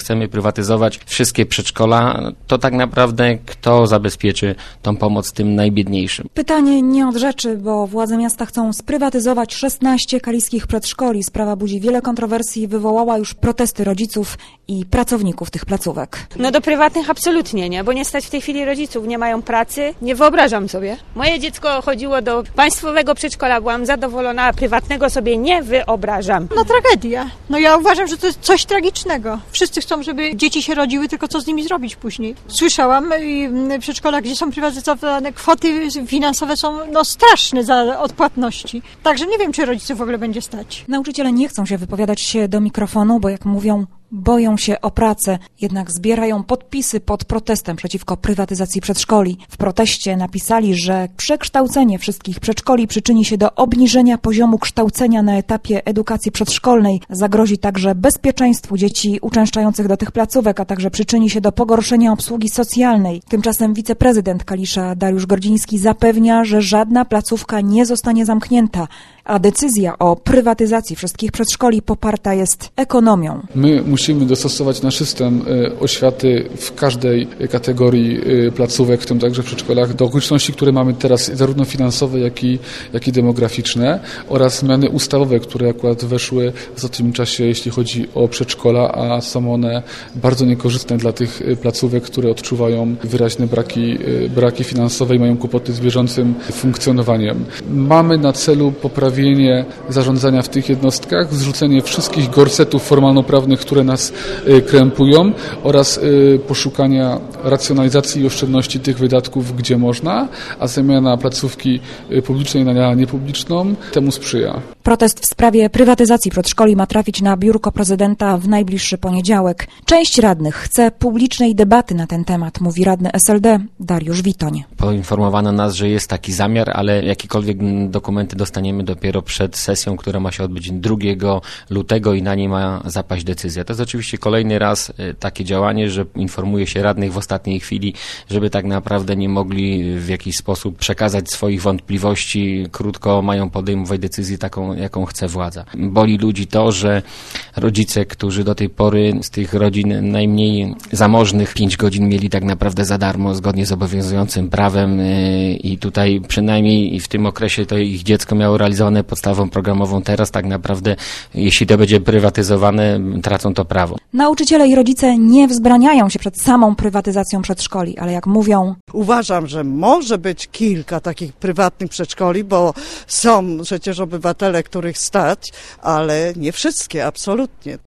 chcemy prywatyzować wszystkie przedszkola, to tak naprawdę kto zabezpieczy tą pomoc tym najbiedniejszym? Pytanie nie od rzeczy, bo władze miasta chcą sprywatyzować 16 kaliskich przedszkoli. Sprawa budzi wiele kontrowersji i wywołała już protesty rodziców i pracowników tych placówek. No do prywatnych absolutnie nie, bo nie stać w tej chwili rodziców, nie mają pracy, nie wyobrażam sobie. Moje dziecko chodziło do państwowego przedszkola, byłam zadowolona, a prywatnego sobie nie wyobrażam. No tragedia. No ja uważam, że to jest coś tragicznego. Wszyscy chcą, żeby dzieci się rodziły, tylko co z nimi zrobić później. Słyszałam, w przedszkolach, gdzie są prywatyzowane, kwoty finansowe są straszne za odpłatności. Także nie wiem, czy rodziców w ogóle będzie stać. Nauczyciele nie chcą się wypowiadać się do mikrofonu, bo jak mówią, boją się o pracę, jednak zbierają podpisy pod protestem przeciwko prywatyzacji przedszkoli. W proteście napisali, że przekształcenie wszystkich przedszkoli przyczyni się do obniżenia poziomu kształcenia na etapie edukacji przedszkolnej, zagrozi także bezpieczeństwu dzieci uczęszczających do tych placówek, a także przyczyni się do pogorszenia obsługi socjalnej. Tymczasem wiceprezydent Kalisza Dariusz Gordziński zapewnia, że żadna placówka nie zostanie zamknięta, a decyzja o prywatyzacji wszystkich przedszkoli poparta jest ekonomią. My musimy dostosować nasz system oświaty w każdej kategorii placówek, w tym także w przedszkolach, do okoliczności, które mamy teraz, zarówno finansowe, jak i demograficzne, oraz zmiany ustawowe, które akurat weszły w ostatnim czasie, jeśli chodzi o przedszkola, a są one bardzo niekorzystne dla tych placówek, które odczuwają wyraźne braki finansowe i mają kłopoty z bieżącym funkcjonowaniem. Mamy na celu poprawienie zarządzania w tych jednostkach, zrzucenie wszystkich gorsetów formalnoprawnych, które nas krępują, oraz poszukania racjonalizacji i oszczędności tych wydatków, gdzie można, a zamiana placówki publicznej na niepubliczną temu sprzyja. Protest w sprawie prywatyzacji przedszkoli ma trafić na biurko prezydenta w najbliższy poniedziałek. Część radnych chce publicznej debaty na ten temat, mówi radny SLD Dariusz Witoń. Poinformowano nas, że jest taki zamiar, ale jakiekolwiek dokumenty dostaniemy dopiero przed sesją, która ma się odbyć 2 lutego i na niej ma zapaść decyzja. To jest oczywiście kolejny raz takie działanie, że informuje się radnych w ostatniej chwili, żeby tak naprawdę nie mogli w jakiś sposób przekazać swoich wątpliwości. Krótko mają podejmować decyzję taką, jaką chce władza. Boli ludzi to, że rodzice, którzy do tej pory z tych rodzin najmniej zamożnych 5 godzin mieli tak naprawdę za darmo, zgodnie z obowiązującym prawem, i tutaj przynajmniej w tym okresie to ich dziecko miało realizowane podstawą programową. Teraz tak naprawdę, jeśli to będzie prywatyzowane, tracą to prawo. Nauczyciele i rodzice nie wzbraniają się przed samą prywatyzacją przedszkoli, ale jak mówią... Uważam, że może być kilka takich prywatnych przedszkoli, bo są przecież obywatele, których stać, ale nie wszystkie, absolutnie.